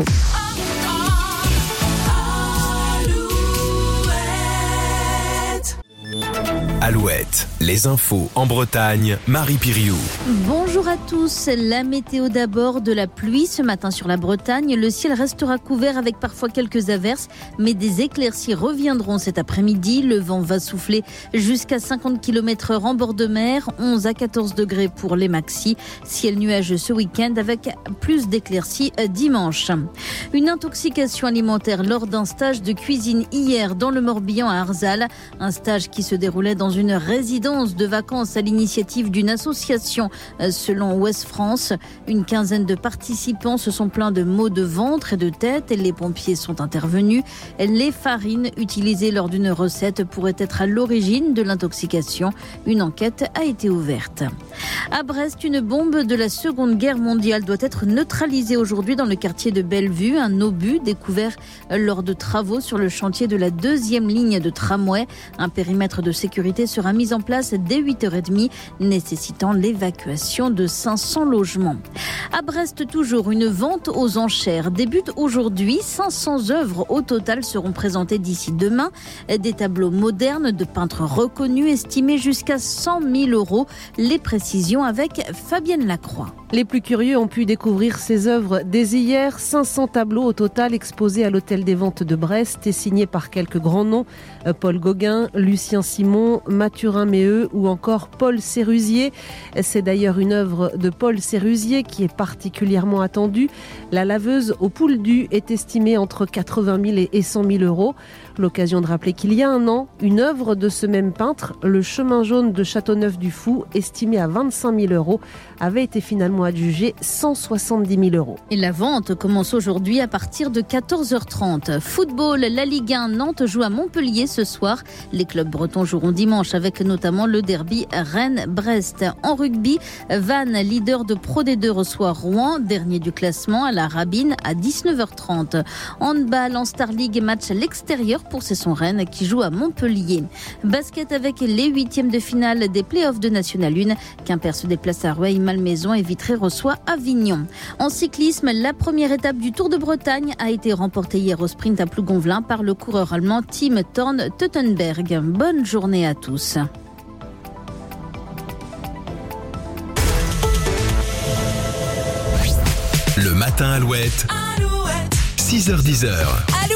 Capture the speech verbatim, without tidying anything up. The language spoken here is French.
infos. Alouette, les infos en Bretagne, Marie Piriou. Bonjour à tous, la météo d'abord, de la pluie ce matin sur la Bretagne. Le ciel restera couvert avec parfois quelques averses, mais des éclaircies reviendront cet après-midi. Le vent va souffler jusqu'à cinquante kilomètres heure en bord de mer, onze à quatorze degrés pour les maxis. Ciel nuageux ce week-end avec plus d'éclaircies dimanche. Une intoxication alimentaire lors d'un stage de cuisine hier dans le Morbihan à Arzal. Un stage qui se déroulait dans une résidence de vacances à l'initiative d'une association selon Ouest France. Une quinzaine de participants se sont plaints de maux de ventre et de tête et les pompiers sont intervenus. Les farines utilisées lors d'une recette pourraient être à l'origine de l'intoxication. Une enquête a été ouverte. À Brest, une bombe de la Seconde Guerre mondiale doit être neutralisée aujourd'hui dans le quartier de Bellevue. Un obus découvert lors de travaux sur le chantier de la deuxième ligne de tramway. Un périmètre de sécurité sera mis en place dès huit heures trente, nécessitant l'évacuation de cinq cents logements. À Brest, toujours, une vente aux enchères débute aujourd'hui. cinq cents œuvres au total seront présentées d'ici demain. Des tableaux modernes de peintres reconnus estimés jusqu'à cent mille euros. Les précisions avec Fabienne Lacroix. Les plus curieux ont pu découvrir ces œuvres dès hier. cinq cents tableaux au total exposés à l'Hôtel des Ventes de Brest et signés par quelques grands noms. Paul Gauguin, Lucien Simon, Mathurin Méheux ou encore Paul Sérusier. C'est d'ailleurs une œuvre de Paul Sérusier qui est particulièrement attendue. La laveuse au Pouldu est estimée entre quatre-vingt mille et cent mille euros. L'occasion de rappeler qu'il y a un an, une œuvre de ce même peintre, le Chemin jaune de Châteauneuf-du-Fou, estimée à vingt-cinq mille euros, avait été finalement adjugée cent soixante-dix mille euros. Et la vente commence aujourd'hui à partir de quatorze heures trente. Football, la Ligue un, Nantes joue à Montpellier ce soir. Les clubs bretons joueront dimanche avec notamment le derby Rennes-Brest. En rugby, Vannes, leader de Pro D deux, reçoit Rouen, dernier du classement, à la Rabine à dix-neuf heures trente. Handball en Star League, match à l'extérieur pour Cesson Rennes qui joue à Montpellier. Basket avec les huitièmes de finale des playoffs de National un. Quimper se déplace à Rueil-Malmaison et Vitré reçoit Avignon. En cyclisme, la première étape du Tour de Bretagne a été remportée hier au sprint à Plougonvelin par le coureur allemand Tim Thorn-Teutenberg. Bonne journée à tous. Le matin Alouette, Alouette. six heures dix.